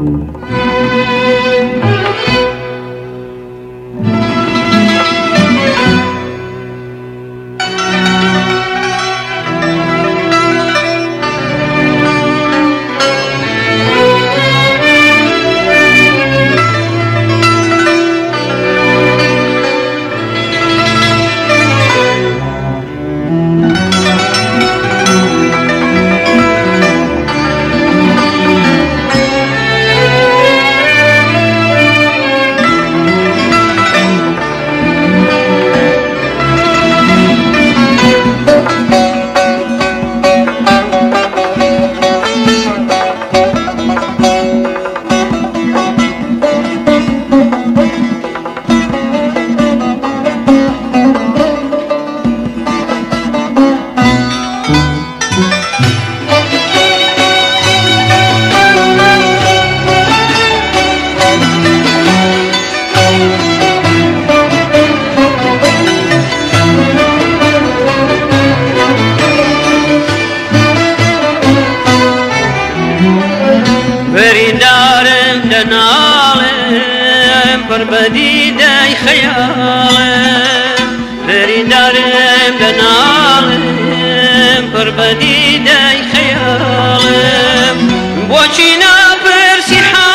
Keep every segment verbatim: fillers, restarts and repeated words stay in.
بديدي خيالم بريدارم بنالم پر بديدي خيالم بوچينا برسي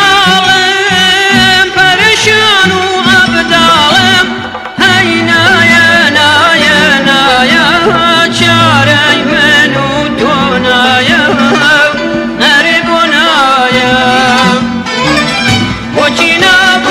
حالم پرشان و ابدالم هينا يا نايا نايا چاري منو تونايا هربونايا بوچينا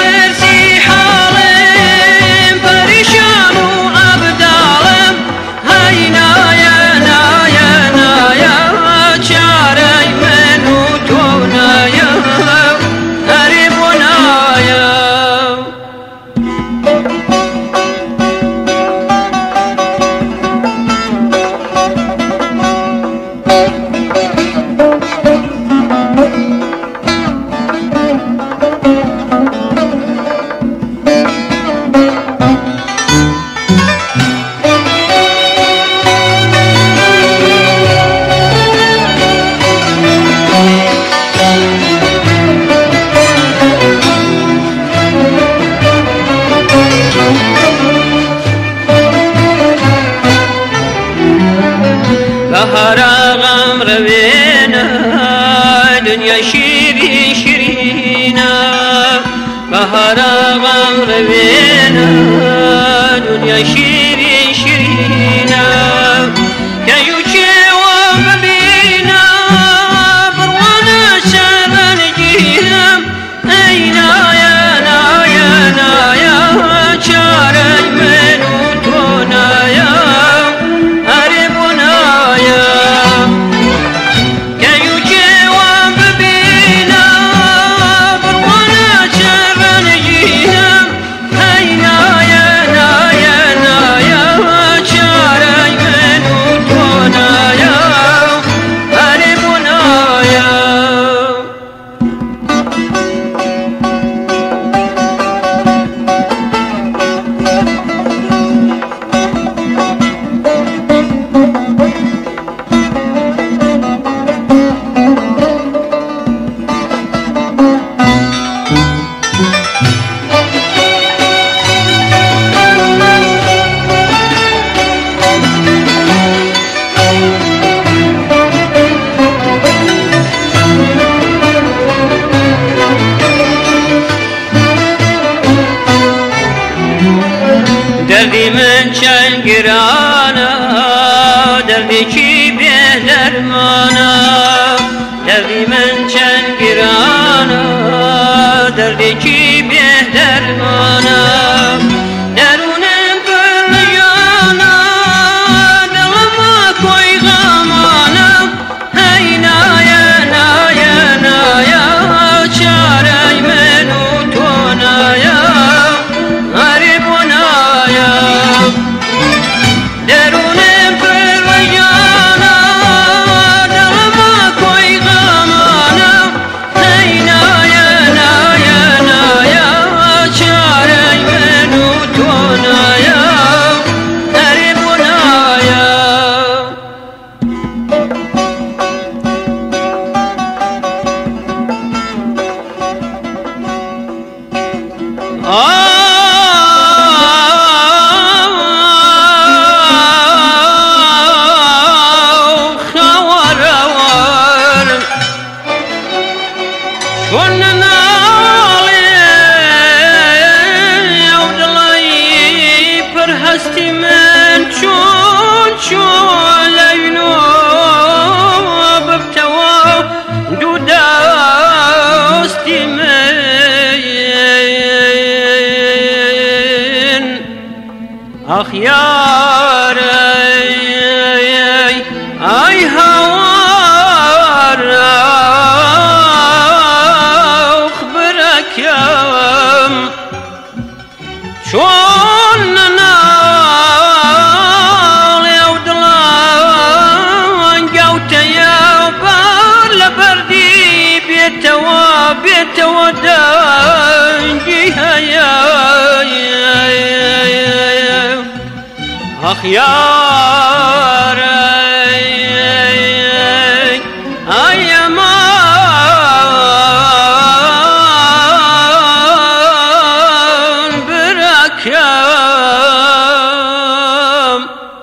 بهرام روينا دنيا شيرين شيرينا بهرام روينا دنيا شيرين شيرينا كيوشي ومبينا بروانا شابان جينا اينا يا نايا نايا شاري منو تونايا دردی من چند گرانه دردی کی به درمانه دردی من چند گرانه دردی کی به درمانه درونم پر جانه دلم کوی غمانه هی نایا نایا نایا چاره منو تو نایا No, آخ یار ای هوار خبركم شون نال يا ودلان قوت يا بار لبردي بيتوا بيتوا دنجيها يا آخ یار ای امان برکم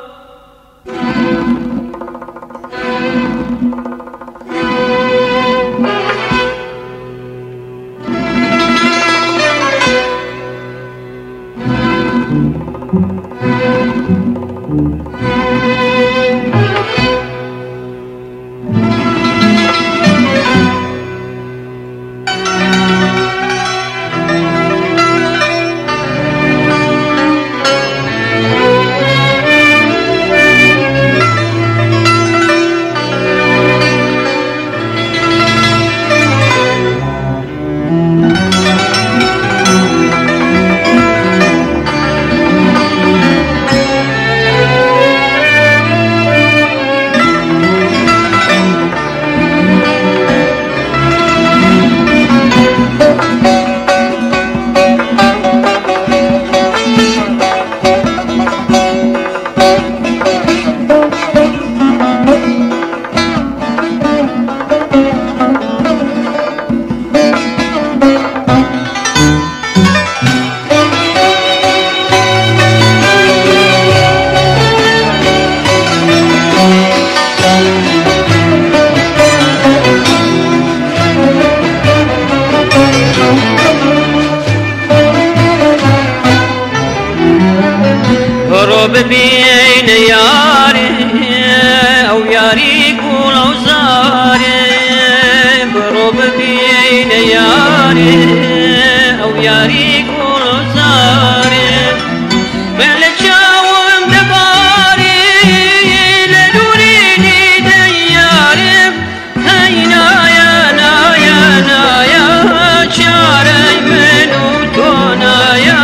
برو ببین یاری او یاری گل او زاری برو ببین یاری او یاری گل او زاری بل چاوم دباری لدوری دیده یاری هینا یا نا یا نا یا چاره منو تو نایا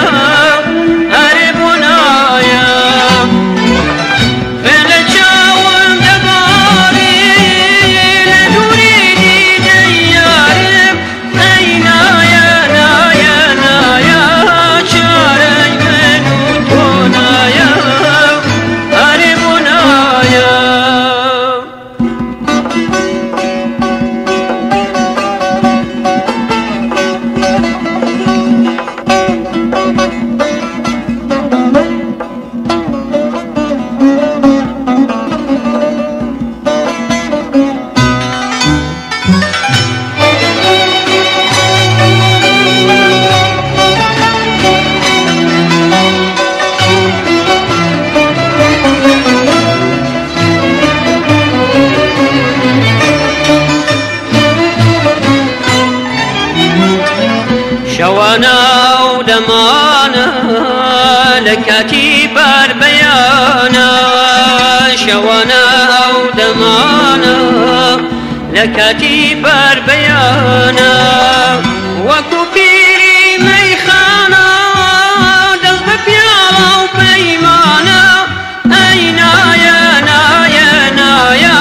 شوانا ودمانا لكاتي بار بيانا شوانا ودمانا لكاتي بار بيانا وكوبيري ميخانا دز ببيالا وبيمانا اينا يا نا يا نا يا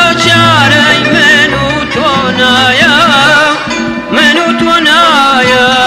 شاري منو تونا يا منو تونا يا